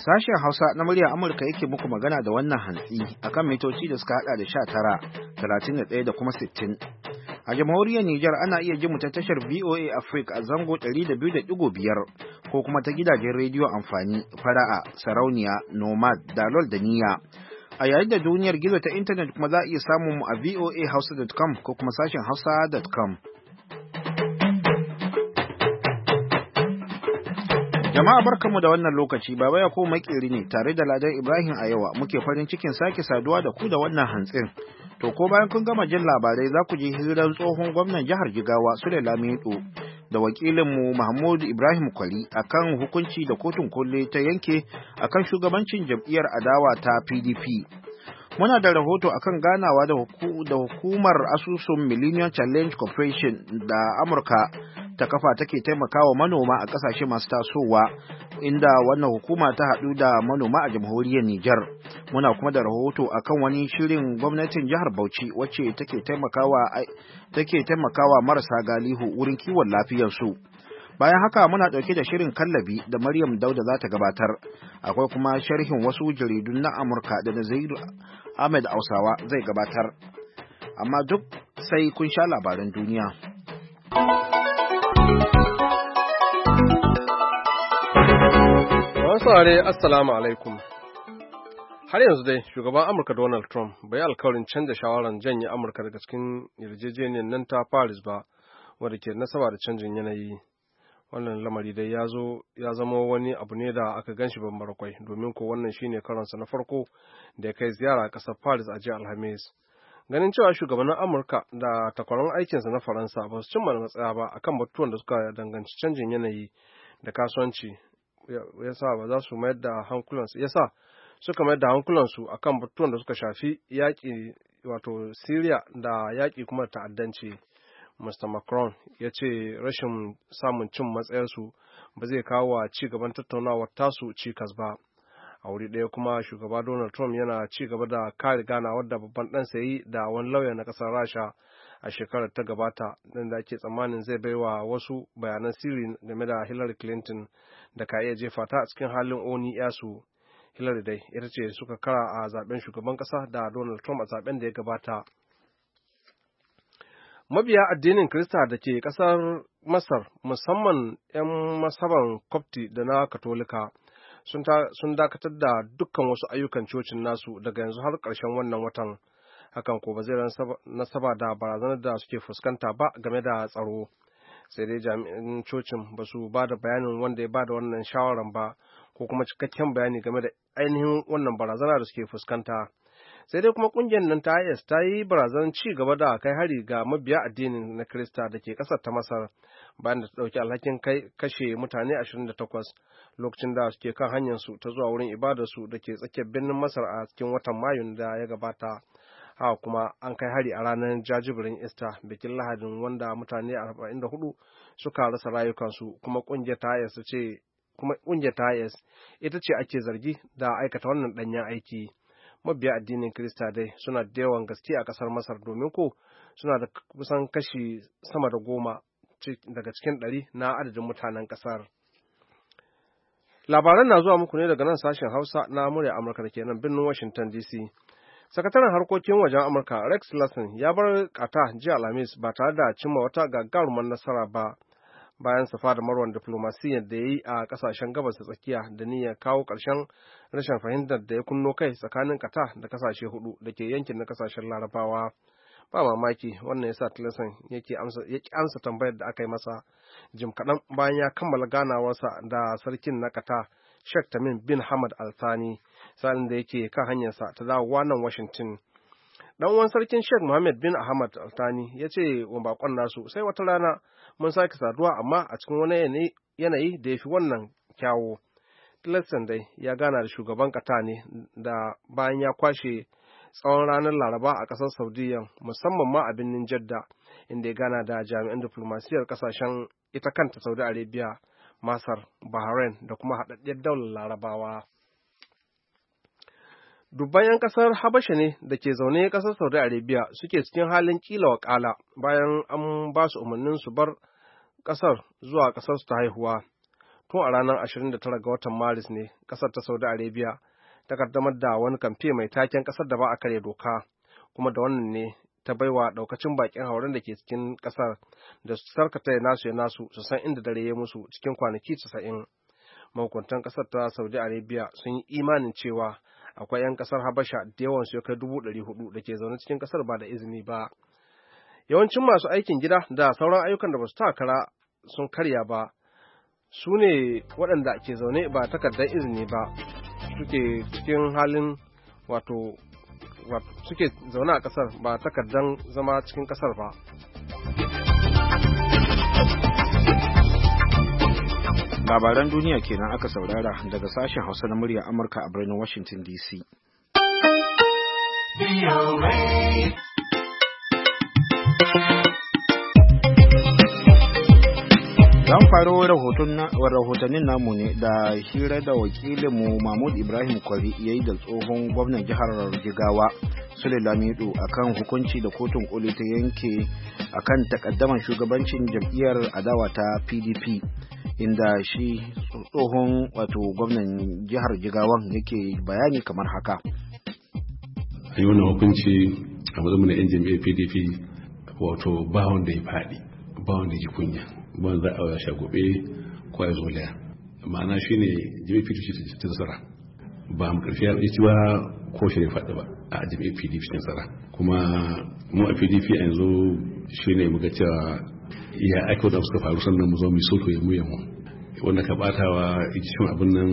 Sashen Hausa na muryar Amurka yake muku magana da wannan hantsi akan mitoci da suka hada da 19, 31 da kuma 60. A jamhuriyar Nijar ana iya jin mu ta tashar VOA Africa a zango 200.5 ko kuma ta gidajen rediyo amfani Fara'a, Sarauniya, Nomad, Dalol da Niyya. A yayin da duniyar gizo ta intanet kuma za a iya samun mu a voahausa.com ko kuma sashen hausa.com. Jama'a barkanmu da wannan lokaci, Baba Yakubu Makeri ne tare da Ladan Ibrahim a yawa muke farin cikin sake saduwa da ku da wannan hantsin. To ko bayan kun gama jin labarai za ku ji hirar tsohon gwamnan jihar Jigawa Sule Lamido da wakilinmu Mahmud Ibrahim Kwali akan hukunci da kotun koli ta yanke akan shugabancin jam'iyyar adawa ta PDP. Muna da rahoto akan ganawa da hukumar asusun Millennium Challenge Corporation da Amurka ta kafa take taimakawa manoma a kasashe masu tasowa, inda wannan hukuma ta haɗu da manoma a jamhuriyar Nijar. Muna kuma da rahoto akan wani shirin gwamnatin jihar Bauchi wacce take taimakawa marasa galihu wurin kiwon lafiyarsu. Bayan haka muna ɗauke da shirin kallabi da Maryam Dauda za ta gabatar. Akwai kuma sharhin wasu jaridun na Amurka da Naziru Ahmed Hausawa zai gabatar. Amma duk sai kun sha labaran duniya. Saurare Assalamu alaikum. Har yanzu dai shugaban Amurka Donald Trump bai alkawarin canza shawarar janye Amurka daga cikin yarjejeniyar nan ta Paris ba, wadda ke nasaba da canjin yanayi. Wannan lamari dai ya zama wani abu ne da aka ganshi bambara kwai, domin ko wannan shine karonsa na farko da ya kai ziyara a ƙasar Paris a jiya Alhamis. Ganin cewa shugabannin Amurka da takwaran aikinsa na Faransa ba su cimma matsaya ba akan batutuwan da suka danganci canjin yanayi da kasuwanci, yasa ba za su mayar da hankulansu suka mayar da hankulansu akan batutuwan da suka shafi yaƙi, wato Syria da yaƙi kuma da ta'addanci. Mr. Macron ya ce rashin samun cin matsayarsu ba zai kawo wa ci gaban tattaunawar tasu cikas ba. A wuri ɗaya kuma shugaba Donald Trump yana ci gaba da kare ganawar da babban ɗansa yi da wani lauya na ƙasar Rasha a shekarar ta gabata, nan da ake tsammanin zai baiwa wasu bayanan sirri game da Hillary Clinton da ka iya jefa ta a cikin halin oni yasu. Hillary dai ita ce suka kara a zaben shugaban ƙasa da Donald Trump a zaben da ya gabata. Mabiya addinin Kirista da ke ƙasar Masar, musamman 'yan masaban Copti da na Katolika, sun dakatar da dukkan wasu ayyukan cocin nasu daga yanzu har ƙarshen wannan watan. Hakan ko ba zai nasaba da barazanar da suke fuskanta ba game da tsaro. Sai dai jami'an cocin ba su ba da bayanin wanda ya ba da wannan shawaran ba, ko kuma cikakken bayani game da ainihin wannan barazana da suke fuskanta. Sai dai kuma kungiyar nan ta IS ta yi barazanar ci gaba da kai hari ga mabiya addinin na Kirista da ke ƙasar ta Masar, bayan da ta ɗauki alhakin kashe mutane 28 lokacin da suke kan hanyarsu ta zuwa wurin ibadarsu da ke tsakiyar birnin Masar a cikin watan Mayun da ya gabata. Haka kuma an kai hari a ranar jajibirin Easter, bikin Lahadin, wanda mutane 44 suka rasa rayukansu, kuma kungiyar ta IS ita ce ake zargi da aikata wannan ɗanyen aiki. Mabiya addinin Kirista dai suna da yawan gaske a ƙasar Masar, domin ko suna da kusan kashi sama da 10 daga cikin 100 na adadin mutanen ƙasar. Labaran na zuwa muku ne daga nan sashen Hausa na murya Amurka da ke nan birnin Washington DC. Sakataren harkokin wajen Amurka Rex Tillerson ya bar Qatar jiya Alhamis ba tare da cimma wata gagarumar nasara ba, bayan safa da marwan diflomasiyyar da ya yi a kasashen gabas da tsakiya da niyyar kawo ƙarshen rashin fahimtar da ya kunno kai tsakanin Qatar da kasashe hudu da ke yankin na kasashen Larabawa. Ba mamaki wannan yasa Tillerson ya ki amsa tambayar da aka yi masa jim kaɗan bayan ya kammala ganawarsa da sarkin na Qatar Sheikh Tamim bin Hamad Al Thani, sa'in da yake kan hanyarsa ta dawowa nan Washington. Dan uwan sarkin Sheikh Mohammed bin Ahmad Al Thani ya ce wa bakon nasu, sai wata rana mun sake saduwa, amma a cikin wani yanayi da ya fi wannan kyawu. Tillerson dai ya gana da shugaban Qatar ne da bayan ya kwashe tsawon ranar Laraba a ƙasar Saudiya, musamman ma a birnin Jeddah, inda ya gana da jami'an diflomasiyyar ƙasashen ita kanta Saudi Arabia, Masar, Bahrain da kuma haɗaɗɗiyar daular Larabawa. Dubban 'yan ƙasar Habasha ne da ke zaune ƙasar Saudi Arabia suke cikin halin kila wa ƙala bayan an ba su umarnin su bar ƙasar zuwa ƙasarsu ta haihuwa. tun a ranar 29 ga watan Maris ne ƙasar ta Saudi Arabia ta kaddamar da wani kamfe mai taken ƙasar da ba a karya doka, kuma da wannan ne ta baiwa ɗaukacin bakin hauren da ke cikin ƙasar da su sarkata ya nasu su san inda dare ya musu cikin kwanaki 90. Mahukuntan ƙasar ta Saudi Arabia sun yi imanin cewa akwai 'yan ƙasar Habasha da yawan su ya kai 400,000 da ke zaune cikin ƙasar ba da izini ba. Yawancin masu aikin gida da sauran ayyukan da ba su takara sun karya ba su ne waɗanda ke zaune ba takardar izini ba, suke cikin halin wato suke zaune a ƙasar ba takardar zama cikin ƙasar ba. Labaran duniya kenan aka saurara daga sashen Hausa na murya Amurka a birnin Washington DC. Zan faro rahotannin namu ne da hira da wakilinmu Mahmud Ibrahim Kwari ya yi da tsohon gwamnan jihar Jigawa Sule Lamido akan hukunci da kotun koli ta yanke akan takaddaman shugabancin jam'iyyar adawa ta PDP, inda shi tsohon wato gwamnan jihar Jigawan yake bayani kamar haka. A yi wannan hukunci a matsayin na 'yan jam'iyyar PDP wato ba wanda ya faɗi, ba wanda ya ji kunya, ba wanda za a shagobe ko ya zolaya. Ma'ana shi ne jam'iyyar PDP ta nasara, ba mu ƙarfi ya ci ba ko shi ne faɗi ba a jam'iyyar PDP ta nasara. Kuma mu a PDP a yanzu shi ne muka cewa ya ake wadda suka faru sannan mu zo mu sulhu ya mu wanda ka batawa cikin abin nan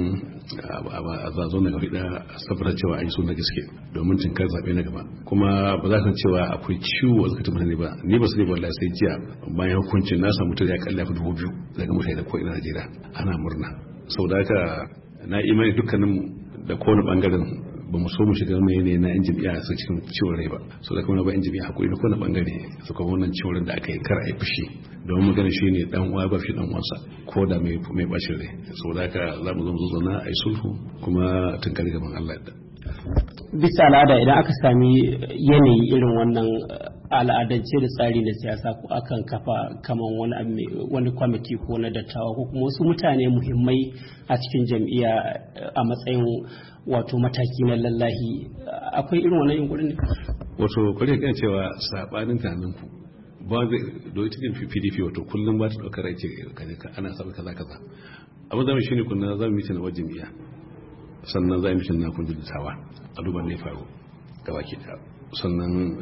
a zazo na gaba da saboda cewa an yi so na gaske domin tinkar zaɓe na gaba. Kuma ba za ka cewa akwai ciwo a zakatun mutane ba, ni ba su ne wallahi sai jiya bayan hukuncin na samu mutane ya kalla fi 2,000 daga mutane da ko ina Najeriya ana murna. Saboda haka na imani dukkanin da kowane bangaren ba mu so mu shiga mai ne na yan jami'a su cikin ciwon rai ba, so da kuma ba yan jami'a hakuri da kowane bangare su kuma wannan ciwon da aka yi kar a yi fushi domin magana shi ne dan uwa ba shi dan uwansa ko da mai bacin rai. Saboda haka za mu zo mu zauna a yi sulhu kuma tunkari gaban Allah da. Bisa al'ada idan aka sami yanayi irin wannan al'adance da tsari na siyasa ko akan kafa kaman wani kwamiti ko na dattawa ko kuma wasu mutane muhimmai a cikin jam'iyya a matsayin wato mataki na lallahi, akwai irin wannan yunkurin ne? Wato kwarai kan cewa sabanin tunanin ku ba zai doyi cikin PDP wato kullum ba ta daukar rai ce ana sabar kaza abin da shi ne kunna za mu yi na wajen jami'a sannan za mu yi na kundin dattawa a duban ne faru gaba ke da sannan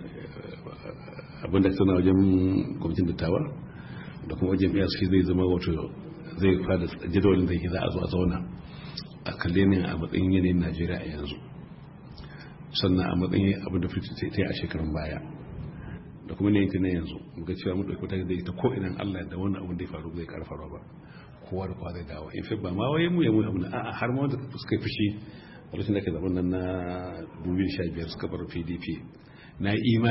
abin da ta na wajen kwamitin dattawa da kuma wajen jami'a shi zai zama wato zai fada jadawalin da za a zo a zauna a kalle ne a matsayin yanayin Najeriya a yanzu, sannan a matsayin abin da fito ta yi a shekarun baya da kuma yanayin ta na yanzu muka cewa mu ɗauki wata da ita ko idan Allah da wannan abin da ya faru zai ƙara faruwa ba, kowa da kowa zai dawo in fi ba ma waye mu ya mu abu a'a har ma wanda suka yi fushi a lokacin da ke zaben nan na 2015 suka bar PDP na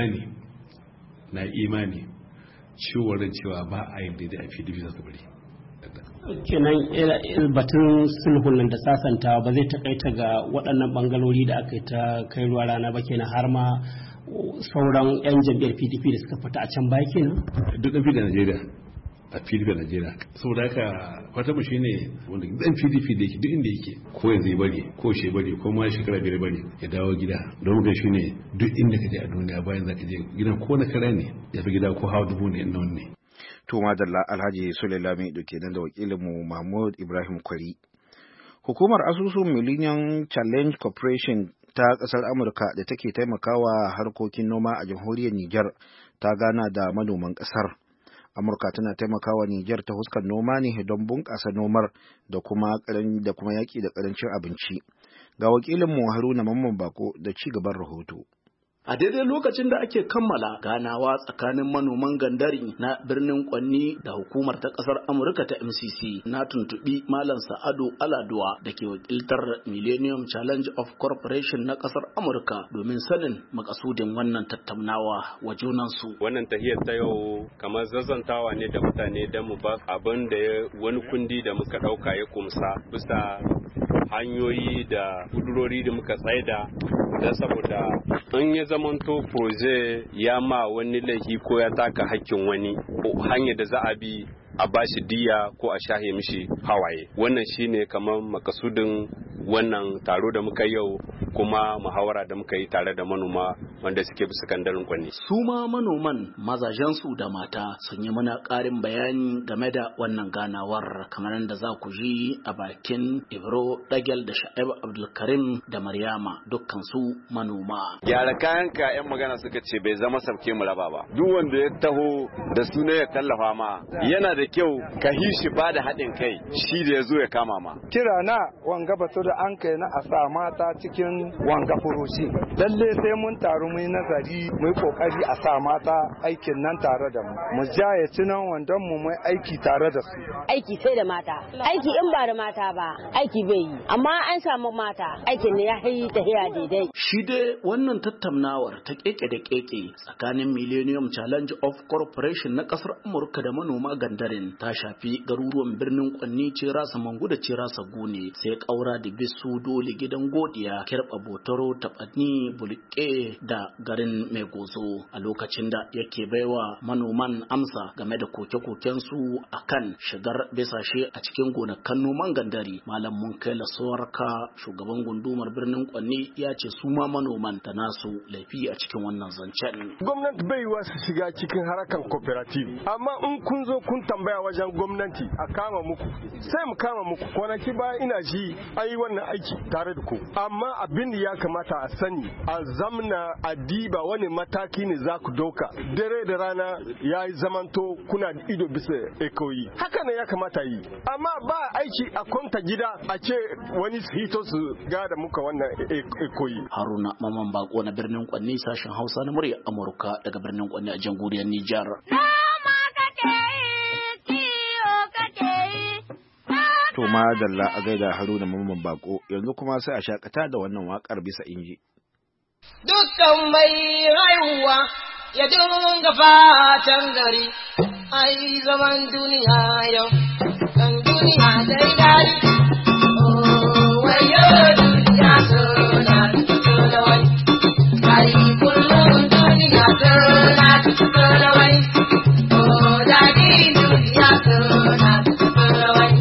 imani cewa ba a yin daidai a PDP za su bari. Kenan batun sulhun nan da sasantawa ba zai takaita ga waɗannan bangalori da aka yi ta kai ruwa rana ba kenan, har ma sauran 'yan jam'iyyar PDP da suka fita a can baya kenan? Duk ɗan PDP a Najeriya saboda haka fata mu shine wanda ɗan PDP da yake duk inda yake ko yanzu ya bari ko shi bari ko ma shekara biyar bari ya dawo gida, don ga shine duk inda ka je a duniya bayan za ka je gidan ko na kara ne ya fi gida ko hawa 1000 ne inda wani ne. To madalla Alhaji Sulailami da kenan da wakilinmu Mahmud Ibrahim Kwari. Hukumar asusun Millennium Challenge Corporation ta ƙasar Amurka da take taimakawa harkokin noma a jamhuriyar Nijar ta gana da manoman ƙasar. Amurka tana taimakawa Nijar ta huskar noma ne don bunƙasa nomar da kuma yaƙi da ƙarancin abinci. Ga wakilinmu Haruna Mamman Bako da ci gaban rahoto. A daidai lokacin da ake kammala ganawa tsakanin manoman gandari na birnin Kwanni da hukumar ta kasar Amurka ta MCC, na tuntubi Malam Sa'adu Aladuwa da ke wakiltar Millennium Challenge of Corporation na kasar Amurka domin sanin makasudin wannan tattaunawa wa junansu. Wannan tahiyar ta yau kamar zazzantawa ne da mutane da mu ba abin da wani kundi da muka ɗauka ya kumsa bisa hanyoyi da kudurori da muka tsaida da saboda in ya zamanto proje ya ma wani laifi ko ya taka hakkin wani, hanyar da za a bi a bashi diya ko a shahe mishi hawaye. Wannan shine kamar makasudin wannan taro da muka yau, kuma muhawara da muka yi tare da manoma wanda suke bisa kandarin Kwanni. Su ma manoman mazajensu da mata sun yi mana ƙarin bayani game da wannan ganawar, kamar yadda za ku ji a bakin Ibro Dagel da Sha'ib Abdulkarim da Maryama, dukkan su manoma. Gyara kayanka 'yan magana suka ce bai zama sabke mu raba ba. Duk wanda ya taho da suna ya tallafa ma yana da kyau ka hishi ba da haɗin kai shi da ya zo ya kama ma. Kira na wanga batu da an kai na a sa mata cikin wanga furushi. Lalle sai mun taru mu yi nazari mu yi kokari a sa mata aikin nan tare da mu. Mu jaye cinan wandon mu mai aiki tare da su. Aiki sai da mata. Aiki in ba da mata ba aiki bai yi. Amma an samu mata aikin ne ya yi tafiya daidai. Shi dai wannan tattaunawar ta keke da keke tsakanin Millennium Challenge of Corporation na kasar Amurka da manoma gandarin ta shafi garuruwan birnin Kwanni, Cirasa Mangu da Cirasa Gune, sai Kaura da Bisu, Dole, Gidan Godiya, Kirba Botoro, Tabani, Bulke da garin Mai Gozo, a lokacin da yake baiwa manoman amsa game da koke-koken su akan shigar bisashe a cikin gonakan noman gandari. Malam Munkaila Sawarka, shugaban gundumar birnin Kwanni, ya ce su ma manoman da nasu laifi a cikin wannan zancen. Gwamnati bai wa su shiga cikin harakan cooperative, amma in kun zo kun tambaya wajen gwamnati a kama muku, sai mu kama muku. Kwanaki ba ina ji ai wannan aiki tare da ku, amma abin da ya kamata a sani a zamna a diba wani mataki ne za ku dauka. Dare da rana ya yi zamanto kuna da ido bisa ekoyi, haka ne ya kamata yi, amma ba aiki a kwanta gida a ce wani su hito su gada muka wannan ekoyi. Haruna Maman Bako na birnin Kwanni, sashen Hausa na murya Amurka daga birnin Kwanni a jamhuriyar Nijar. To ma dalla a gaida Haruna Mamman Bako, yanzu kuma sai a shakata da wannan wakar bisa inji. Dukkan mai rayuwa ya dinga fatan gari, ai zaman duniya yau, kan duniya dai dai. Oh, wayo duniya tona tona wai, ai kullum duniya tona wai. Oh, dadi duniya tona wai.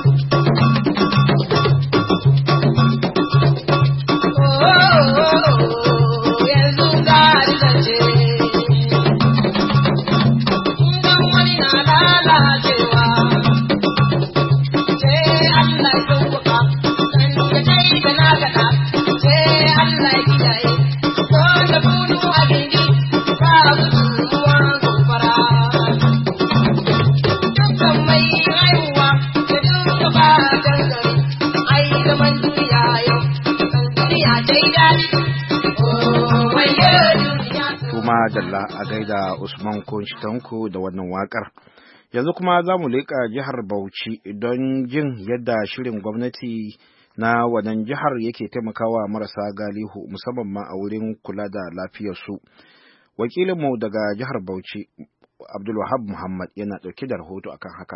Dalla a gaida Usman Kunshitanku da wannan wakar. Yanzu kuma za mu leƙa jihar Bauchi don jin yadda shirin gwamnati na wannan jihar yake taimakawa marasa galihu musamman ma a wurin kula da lafiyarsu. Wakilinmu daga jihar Bauchi, Abdulwahab Muhammad, yana ɗauke da rahoto akan haka.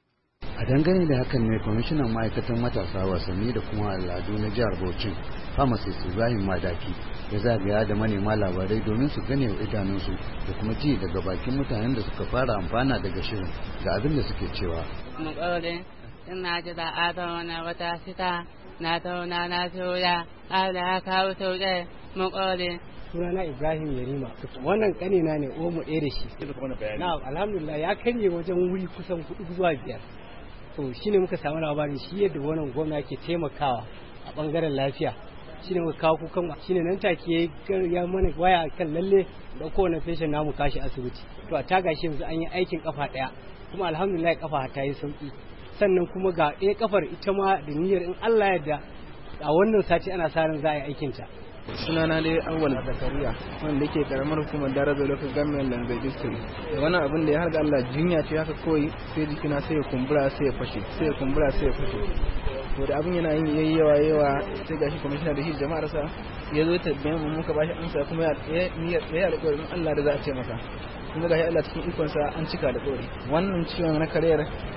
A dangane da hakan ne kwamishinan ma'aikatan matasa wasanni da kuma al'adu na jihar Bauchi, Pharmacist Ibrahim Madaki, ya zagaya da manema labarai domin su gane wa idanunsu da kuma ji daga bakin mutanen da suka fara amfana daga shirin ga abin da suke cewa. Mun ƙaure, ina ji da ata na wata sita na tauna na soya, Allah ya kawo sauƙe mun ƙaure. Sunana Ibrahim Yarima, wannan ƙanina ne omu ɗaya da shi. Na alhamdulillah ya karye wajen wuri kusan 4 zuwa 5. To shine muka samu labarin shi yadda wannan gwamna ke taimakawa a ɓangaren lafiya. Shine muka kawo kukan, shine nan take ya mana waya kan lalle da kowane patient namu kashi asibiti. To a taga shi yanzu an yi aikin kafa ɗaya, kuma alhamdulillah kafa ta yi sauki. Sannan kuma ga ɗaya kafar ita ma da niyyar in Allah ya yarda a wannan sati ana sa ran za a yi aikin ta. Sunana dai Awwal Zakariya, wanda yake karamar hukumar Darazo Local Government Lambe District. Da wannan abin da ya harga Allah jinya ce haka koyi sai jikina sai ya kumbura sai ya fashe, sai ya kumbura sai ya fashe. To da abin yana yin yawa sai gashi kwamishina da shi jama'ar sa ya zo ta bayan mu muka bashi amsa kuma ya alƙawarin Allah da za a ce masa. Kuma gashi Allah cikin ikon sa an cika da ƙori. Wannan ciwon na kariyar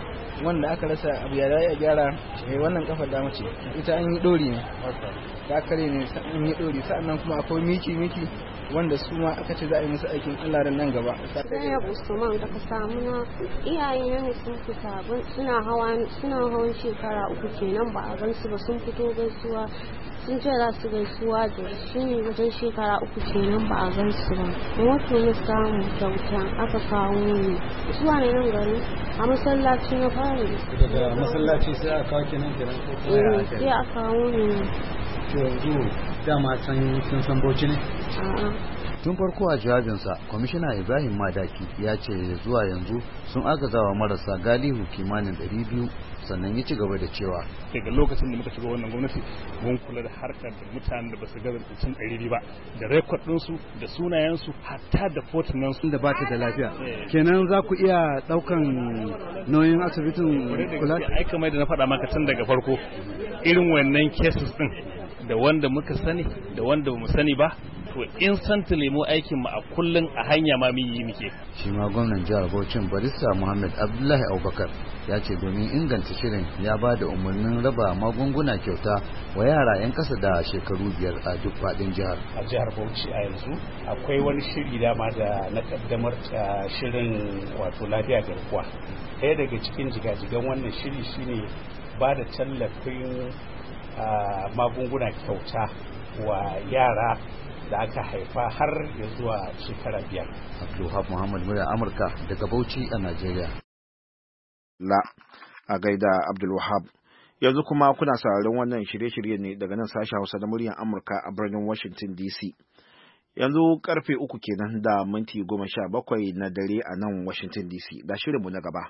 wanda aka rasa abu ya a gyara. Wannan kafar dama ce ita an yi dori ne ta kare ne an yi dori, sa'annan kuma akwai miki wanda su ma aka ce za a yi musu aikin Allah nan gaba. Sai Usman da ka samu na iyaye ne sun fita suna hawan shekara 3 kenan ba a gansu ba, sun fito gaisuwa sun ce za su gaisuwa da shi ne wajen shekara 3 kenan ba a gansu ba. Wato na samu kyauta aka kawo ni zuwa ne nan gari a masallaci na fara. Daga masallaci sai aka kawo kenan sai aka kawo ni. Yanzu dama sun san Bauchi ne? Tun farko a jawabinsa, kwamishina Ibrahim Madaki ya ce zuwa yanzu sun agazawa marasa galihu kimanin 200, sannan ya ci gaba da cewa daga lokacin da muka shiga wannan gwamnati mun kula da harkar da mutanen da basu gaza cin 200 ba, da rekod ɗinsu da sunayensu hatta da fotunan su da ba ta da lafiya. Kenan za ku iya ɗaukan nauyin asibitin kula? Ai kamar da na faɗa maka tun daga farko, irin wannan cases din da wanda muka sani da wanda bamu sani ba, to instantly mu aikin mu a kullun a hanya ma mun yi muke. Shi ma gwamnan jihar Bauchi Barista Muhammad Abdullahi Abubakar ya ce domin inganta shirin ya ba da umarnin raba magunguna kyauta wa yara 'yan kasa da shekaru 5 a duk faɗin jihar. A jihar Bauchi a yanzu akwai wani shiri dama da na kaddamar shirin wato lafiya garkuwa. Ɗaya daga cikin jigajigan wannan shiri shine ba da tallafin magunguna kyauta wa yara da aka haifa har ya zuwa shekara 5. Abdulhab Muhammad murya Amurka daga Bauchi a Najeriya. A gaida Abdulwahab. Yanzu kuma kuna sauraron wannan shirye-shirye ne daga nan sashen Hausa da muryar Amurka a birnin Washington DC. Yanzu karfe 3 kenan da minti 17 na dare a nan Washington DC. Da shirinmu na gaba.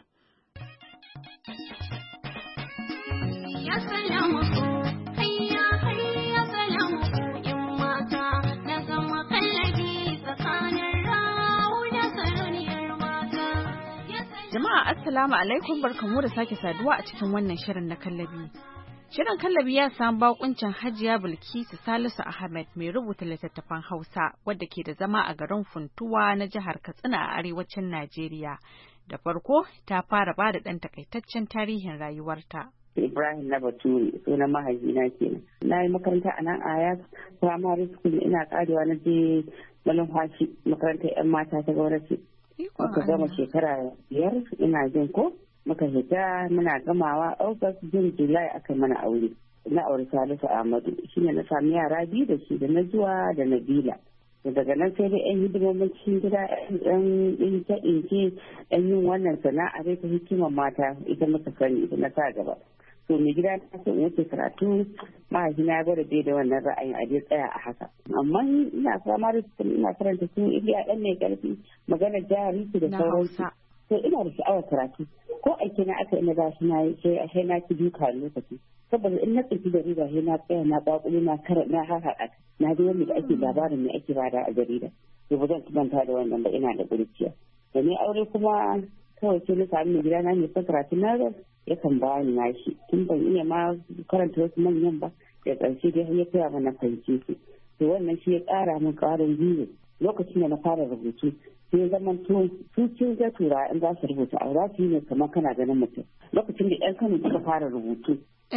Jama'a assalamu alaikum, barkamu da sake saduwa a cikin wannan shirin na Kallabi. Shirin Kallabi ya samu bakuncin Hajiya Bilkisu Salisu Ahmed mai rubuta littattafan Hausa wadda ke da zama a garin Funtuwa na jihar Katsina a arewacin Najeriya. Da farko ta fara bada ɗan takaitaccen tarihin rayuwarta. Ibrahim na Bature sunan mahaifina kenan. Na yi makaranta a nan Ayas Primary School, ina karewa na je Malumfashi makarantar 'yan mata ta gwamnati. Muka gama shekara 5 ina jin ko muka hita muna gamawa August June July aka mana aure. Na aure Salisu Ahmadu shine na sami yara 2 da shi da na zuwa da Nabila. Daga nan sai dai 'yan hidimomin cikin gida 'yan ɗinke ɗan yin wannan sana'a dai ta hikimar mata ita muka sani ita na sa gaba. To mai gida ta so in wuce karatu mahaifina ya gwada bai da wannan ra'ayin a dai tsaya a haka. Amma ina fama da ina karanta su Iliya ɗan mai ƙarfi maganar jihari da sauransu. To ina da sha'awar karatu ko aiki na aka ina ba shi na yi sai na ci duka lokaci. Saboda in na tsinci da riga sai na tsaya na ƙwaƙuli na harhaɗa na ji wanda da ake labarin me ake bada a jarida. To ba zan manta da wannan ba ina da ƙuriciya. Da ni aure kuma kawai sai na sami mai gida na mai son karatu na yakan ba ni nashi tun ban iya ma karanta wasu manyan ba da ƙarshe dai ya koya mana fahimce su. To wannan shi ya ƙara min ƙarin gwiwa lokacin da na fara rubutu sai zaman su cin ga tura in za su rubuta a za su yi ne kamar kana ganin mutum lokacin da 'yan Kano suka fara rubutu.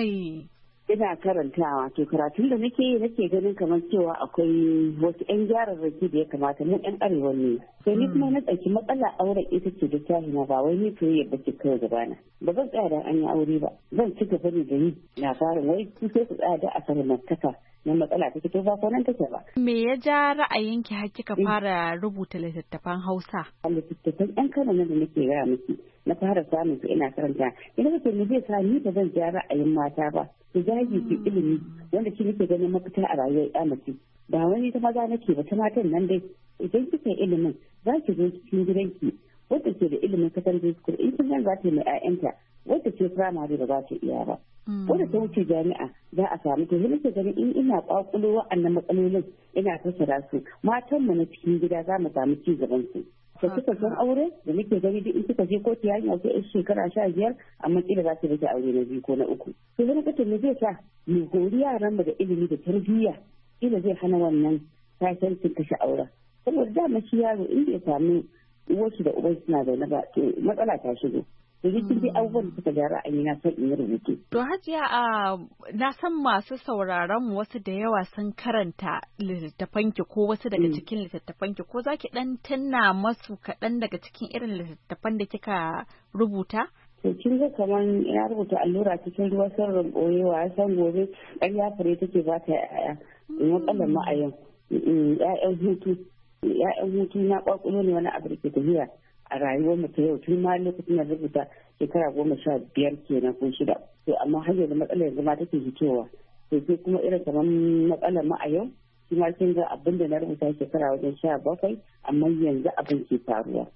Ina karantawa to karatun da nake yi nake ganin kamar cewa akwai wasu 'yan gyararraki da ya kamata mu 'yan arewa ne. Sai ni kuma na ɗauki matsala auren ita ce da tahina ba wai ni soyayya ba ce kawai gabana. Ba zan tsaya da an yi aure ba zan ci gaba ne da yi labarin wai su sai su tsaya da a sarmantaka na matsala take to ba ko nan take ba. Me ya ja ra'ayinki har kika fara rubuta littattafan Hausa? Littattafan 'yan Kano da nake gaya miki na fara samun su ina karanta ina kake mu zai sa ni ba zan ja ra'ayin mata ba su zagi ki ilimi wanda shi nake ganin mafita a rayuwar ya mace ba wani ta maza nake ba ta matan nan dai idan kika yi ilimin za ki zo cikin gidanki wadda ke da ilimin secondary school in kin za ta yi mai 'ya'yanta wadda ce primary ba za ta iya ba wadda ta wuce jami'a za a samu to nake ganin in ina kwakulo wa'annan matsalolin ina fassara su matanmu na cikin gida za mu samu ci gaban su. Da kika san aure da nake gani duk in kika je kotu yarinya ko 'yar shekara 15 amma kila za ta rage aure na 2 ko na 3. To wani kace me zai sa mu hori yaran mu da ilimi da tarbiyya kila zai hana wannan tashancin kashe aure. Saboda dama shi yaro in bai samu uwarsu da uban suna zaune ba to matsala ta shigo. da jikin dai abubuwan da suka ja ra'ayi na son in yi rubutu. To Hajiya na san masu sauraron mu wasu da yawa sun karanta littattafanki ko wasu daga cikin littattafanki ko zaki dan tunna masu kaɗan daga cikin irin littattafan da kika rubuta? To kin ga kaman ina rubuta allura cikin ruwa sirrin boyewa san gobe ƙarya fure take ba ta yaya in matsalar ma'ayan ya'yan hutu na kwakulo ne wani abu da ke tafiya a rayuwar mu ta yau tun ma lokacin da rubuta shekara 15 kenan ko 6 to amma har yanzu matsalar yanzu ma take fitowa to sai kuma irin kamar matsalar ma a yau shi ma kin ga abin da na rubuta shekara wajen 17 amma yanzu abin ke faruwa.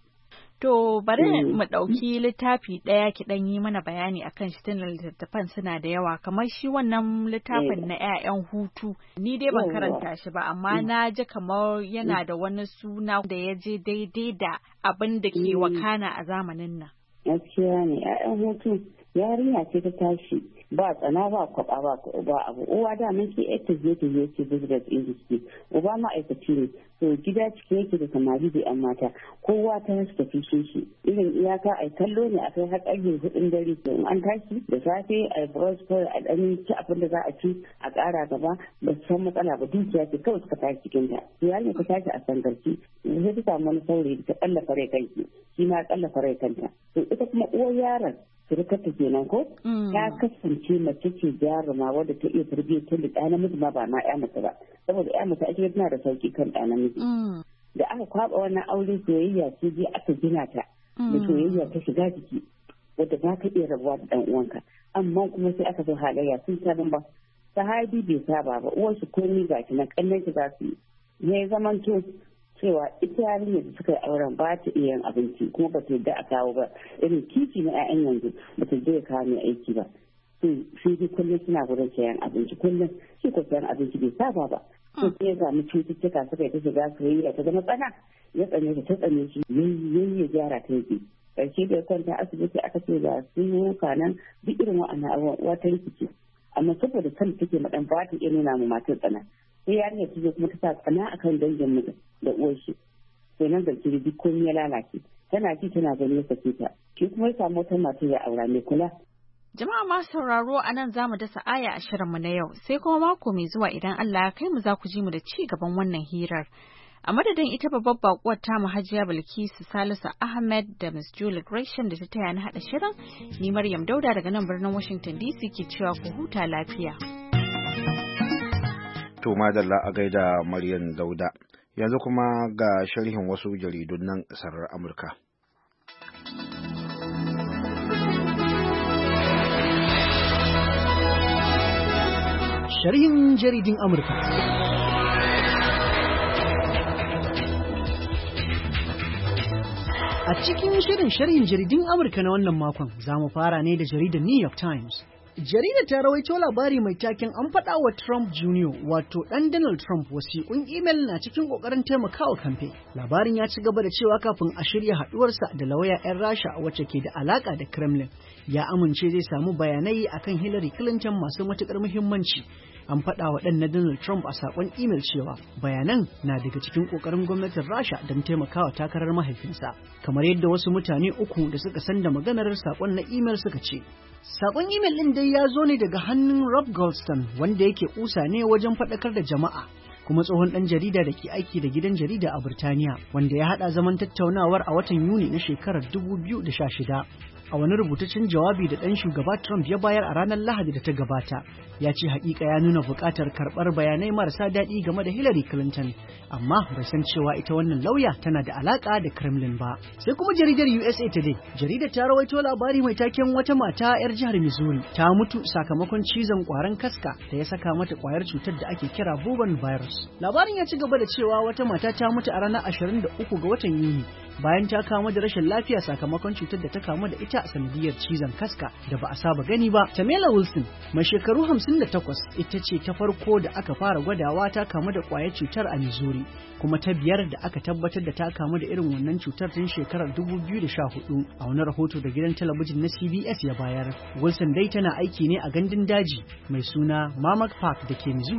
To bari mu ɗauki littafi ɗaya ki ɗan yi mana bayani akan shi tun littattafan suna da yawa kamar shi wannan littafin na 'ya'yan hutu ni dai ban karanta shi ba amma na ji kamar yana da wani suna da ya je daidai da abin da ke wakana a zamanin nan. Gaskiya ne 'ya'yan hutu yarinya ce ta tashi ba tsana ba kwaba ba abu uwa da mun ke ita je ta je ce business industry uba ma'aikaci ne to gida cike yake da samari da yan mata kowa ta tafi shi irin iyaka ai kallo ne akai har ƙarfe 4 dare to in an tashi da safe ai brush ko a dan ci abin da za a ci a ƙara gaba ba san matsala ba dukiya ce kawai suka tashi cikin ta yayin ka tashi a sangarci sai ta samu wani saurayi ta kallafa rai kanki shi ma kallafa rai kanta to ita kuma uwar yaron surukarta kenan ko ta kasance mace ce jaruma wadda ta iya tarbiyyar da ɗa namiji ma ba ma ya mace ba saboda ya mace ake tana da sauki kan ɗa namiji da aka kwaba wannan aure soyayya ce je aka gina ta da soyayya ta shiga jiki wadda ba ta iya rabuwa da ɗan uwanka amma kuma sai aka zo halayya sun sabon ba sahabi bai saba ba uwar shi komai ga shi na kallon shi za su yi ya zamanto cewa ita yarinyar da suka yi auren ba ta iya yin abinci kuma ba ta yadda a kawo ba irin titi na 'ya'yan yanzu ba ta yadda ya kawo mai aiki ba sai dai kullum suna gurin sayan abinci kullum shi ko sayan abinci bai saba ba sai ya samu cututtuka suka yi ta shiga soyayya ta zama tsana ya tsane ta tsane shi yayi ya gyara ta yake karshe da ya kwanta asibiti aka ce ga su kanan duk irin wa'annan abubuwa uwa ta rikice amma saboda kan take madan ba ta iya nuna mu matar tsana sai yarinya ta zo kuma ta sa tsana akan dangin mijin da uwar shi sai nan da kiri duk komai ya lalace tana ji tana gani ya sake ta shi kuma ya samu wata mata ya aura mai kula. Jama'a masu sauraro a nan za mu dasa aya a shirinmu na yau sai kuma mako mai zuwa idan Allah ya kai mu za ku ji mu da ci gaban wannan hirar. A madadin ita babbar bakuwar tamu Hajiya Bilkisu Salisu Ahmed da Miss Julie Gresham da ta taya ni haɗa shirin, ni Maryam Dauda daga nan birnin Washington DC ke cewa ku huta lafiya. To madalla a gaida Maryam Dauda. Yanzu kuma ga sharhin wasu jaridun nan ƙasar Amurka. Sharhin jaridun Amurka. A cikin shirin sharhin jaridun Amurka na wannan makon, za mu fara ne da jaridar New York Times. Jaridar ta rawaito labari mai taken an faɗa wa Trump Jr. wato ɗan Donald Trump wasiƙun imel na cikin ƙoƙarin taimakawa kamfe. Labarin ya ci gaba da cewa kafin a shirya haɗuwarsa da lauya 'yan Rasha wacce ke da alaƙa da Kremlin, ya amince zai samu bayanai akan Hillary Clinton masu matuƙar muhimmanci. An faɗa wa ɗan na Donald Trump a saƙon imel cewa bayanan na daga cikin ƙoƙarin gwamnatin Rasha don taimakawa takarar mahaifinsa, kamar yadda wasu mutane uku da suka san da maganar saƙon na imel suka ce. Saƙon imel ɗin dai ya zo ne daga hannun Rob Goldstein wanda yake ƙusa ne wajen faɗakar da jama'a, kuma tsohon ɗan jarida da ke aiki da gidan jarida a Birtaniya, wanda ya haɗa zaman tattaunawar a watan Yuni na shekarar 2016. A wani rubutaccen jawabi da ɗan shugaba Trump ya bayar a ranar Lahadi da ta gabata, ya ce haƙiƙa ya nuna buƙatar karɓar bayanai marasa daɗi game da Hillary Clinton, amma bai san cewa ita wannan lauya tana da alaƙa da Kremlin ba. Sai kuma jaridar USA Today, jaridar ta rawaito labari mai taken wata mata 'yar jihar Missouri ta mutu sakamakon cizon ƙwaron kaska da ya saka mata ƙwayar cutar da ake kira bubon virus. Labarin ya ci gaba da cewa wata mata ta mutu a ranar 23 ga watan Yuni bayan ta kamu da rashin lafiya sakamakon cutar da ta kamu da ita a sanadiyar cizon kaska da ba a saba gani ba. Tamela Wilson mai shekaru 58 ita ce ta farko da aka fara gwadawa ta kamu da ƙwayar cutar a Missouri, kuma ta biyar da aka tabbatar da ta kamu da irin wannan cutar tun shekarar 2014 a wani rahoto da gidan talabijin na CBS ya bayar. Wilson dai tana aiki ne a gandun daji mai suna Mammoth Park da ke Missouri.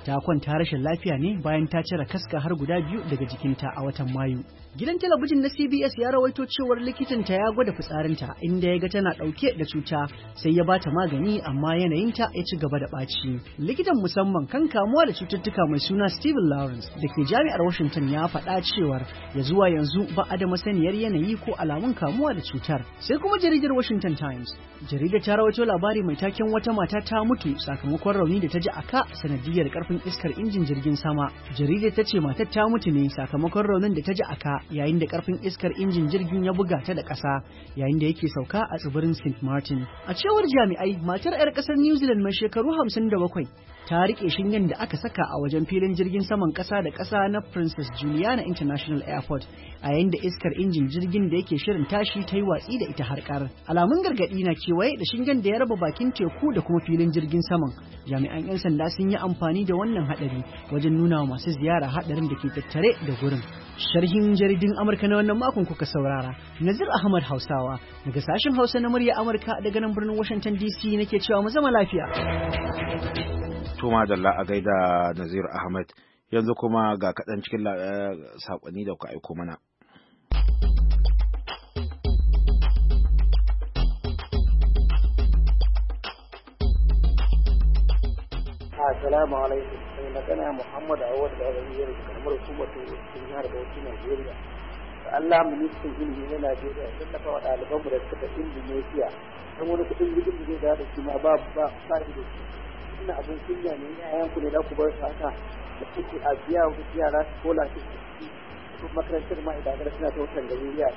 ta kwanta rashin lafiya ne bayan ta cire kaska har guda 2 daga jikinta a watan Mayu. Gidan talabijin na CBS ya rawaito cewar likitanta ya gwada fitsarinta inda ya ga tana ɗauke da cuta sai ya bata magani amma yanayinta ya ci gaba da ɓaci. Likitan musamman kan kamuwa da cututtuka mai suna Stephen Lawrence da ke jami'ar Washington ya faɗa cewar ya zuwa yanzu ba a da masaniyar yanayi ko alamun kamuwa da cutar. Sai kuma jaridar Washington Times. Jaridar ta rawaito labari mai taken wata mata ta mutu sakamakon rauni da ta ji a ka sanadiyar karfin iskar injin jirgin sama. Jaridar ta ce matar ta mutu ne sakamakon raunin da ta ji a ka yayin da karfin iskar injin jirgin ya buga ta da ƙasa yayin da yake sauka a tsibirin St. Martin. A cewar jami'ai, matar 'yar ƙasar New Zealand mai shekaru 57 ta rike shingen da aka saka a wajen filin jirgin saman ƙasa da ƙasa na Princess Juliana International Airport a yayin da iskar injin jirgin da yake shirin tashi ta yi watsi da ita harkar. Alamun gargaɗi na kewaye da shingen da ya raba bakin teku da kuma filin jirgin saman. Jami'an 'yan sanda sun yi amfani da wannan haɗari wajen nuna wa masu ziyara haɗarin da ke tattare da gurin. Sharhin jaridun Amurka na wannan makon kuka saurara. Nazir Ahmad Hausawa daga sashen Hausa na murya Amurka daga nan birnin Washington DC nake cewa mu zama lafiya. To madalla a gaida Nazir Ahmad. Yanzu kuma ga kaɗan cikin saƙonni da kuka aiko mana. Assalamu alaikum. Sai magana Muhammad Awad da Azamiyar kamar hukumar cikin jihar Bauchi Najeriya. Allah ministan ilimi na Najeriya sun tafa wa ɗaliban mu da suka tafi Indonesia. Dan wani kudin gudun da zai da shi ma ba da shi. Ina abin kunya ne yayan ku ne da ku bar su haka. Da kuke a biya wa yara su kola su kuma makarantar ma idan da suna ta wutan Najeriya.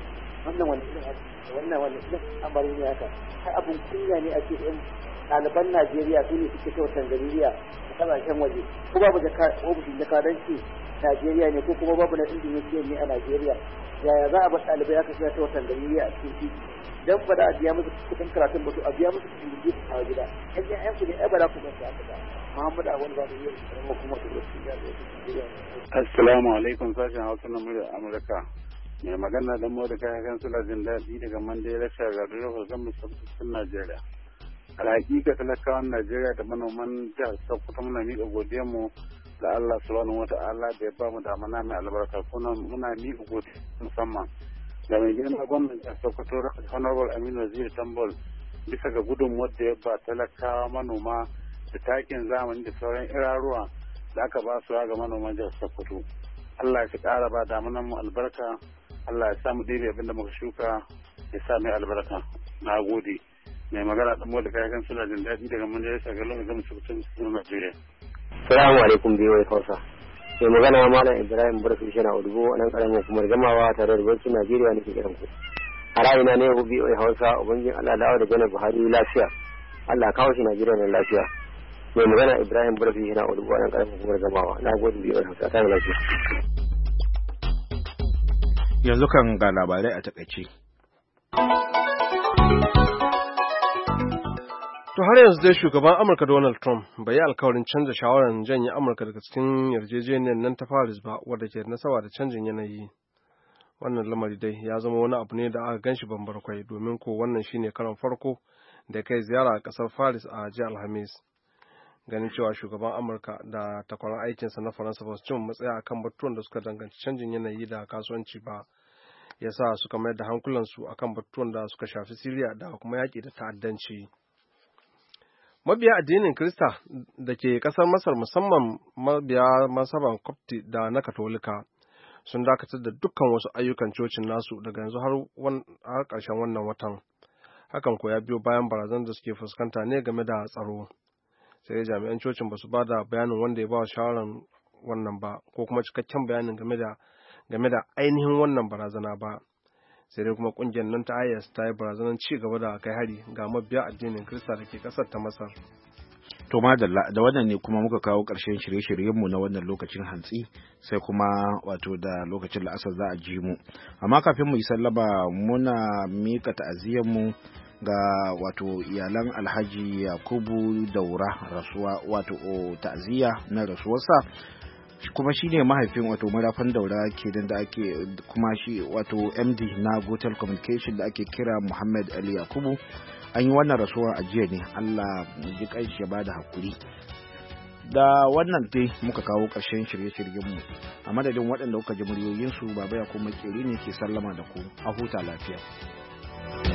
Wannan amari ne haka. Kai abin kunya ne a ce ɗaliban Najeriya su ne suke kyautar Najeriya a ƙasashen waje ko babu ofishin jakadanci Najeriya ne ko kuma babu na Indonesia ne a Najeriya yaya za a bar ɗalibai aka suna kyautar Najeriya a cikin titi dan ba da a biya musu kuɗin karatun ba to a biya musu kuɗin jirgi a gida yan ƴaƴan ku ne ai ba za ku bar su haka ba Muhammad Awal ba da yin karamar kuma da Najeriya. Assalamu alaikum sashen Hausa na muryar Amurka. Mai magana da Mordecai Hakan Sula jin daɗi daga Mandela Shagar Rufar Gamus Sokoto Najeriya. Alhaƙiƙa talakawan Najeriya da manoman jihar Sokoto muna miƙa godiyar mu ga Allah subhanahu wata'ala da ya ba mu damana mai albarka kuma muna miƙa godiya musamman da mai girma gwamnan jihar Sokoto Honorable Aminu Waziri Tambol bisa ga gudunmuwar da ya ba talakawa manoma da takin zamani da sauran iraruwa da aka ba su ga manoman jihar Sokoto. Allah ya ƙara ba damanan mu albarka, Allah ya sa mu ɗebe abin da muka shuka ya sa mai albarka. Na gode. Mai magana ɗan da kayan suna jin daɗi daga manjar shagalon da gama cikin Najeriya. Salamu alaikum biyu Hausa. Mai magana Malam Ibrahim Barsu Shana Udubo a nan ƙaramin hukumar gamawa tare da Bankin Najeriya nake kiran ku. A ra'ayina ne ku biyu Hausa ubangijin Allah dawo da Janar Buhari lafiya. Allah kawo shi Najeriya nan lafiya. Mai magana Ibrahim Barsu Shana Udubo a nan ƙaramin hukumar gamawa. Na gode biyu Hausa ta lafiya. Yanzu kan ga labarai a takaice. To har yanzu dai shugaban Amurka Donald Trump bai yi alkawarin canza shawarar janye Amurka daga cikin yarjejeniyar nan ta Paris ba wadda ke nasaba da canjin yanayi. Wannan lamari dai ya zama wani abu ne da aka ganshi bambarkwai domin ko wannan shine karon farko da kai ziyara a kasar Paris a jiya Alhamis. Ganin cewa shugaban Amurka da takwaran aikinsa na Faransa ba su cin matsaya akan batutuwan da suka danganci canjin yanayi da kasuwanci ba. Ya sa suka mayar da hankulansu akan batutuwan da suka shafi Siriya da kuma yaƙi da ta'addanci. Mabiya addinin Kirista da ke ƙasar Masar musamman mabiya masaban Kopti da na Katolika sun dakatar da dukkan wasu ayyukan cocin nasu daga yanzu har ƙarshen wannan watan. Hakan ko ya biyo bayan barazan da suke fuskanta ne game da tsaro. Sai jami'an cocin ba su ba da bayanin wanda ya ba wa shawarar wannan ba ko kuma cikakken bayanin game da ainihin wannan barazana ba. Sai dai kuma kungiyar nan ta IS ta yi barazanar ci gaba da kai hari ga mabiya addinin Kirista da ke kasar ta Masar. To madalla da wannan ne kuma muka kawo ƙarshen shirye-shiryenmu na wannan lokacin hantsi sai kuma wato da lokacin la'asar za a ji mu. Amma kafin mu yi sallaba muna mika ta'aziyyarmu ga wato iyalan Alhaji Yakubu Daura rasuwa wato ta'aziyya na rasuwarsa. Kuma shi ne mahaifin wato marafan daura kenan da ake kuma shi wato MD na Gotel Communication da ake kira Muhammad Ali Yakubu. An yi wannan rasuwa a jiya ne, Allah ji kanshi ya bada hakuri. da wannan dai muka kawo ƙarshen shirye-shiryenmu a madadin waɗanda kuka ji muryoyinsu baba ya kuma makeri ne ke sallama da ku a huta lafiya.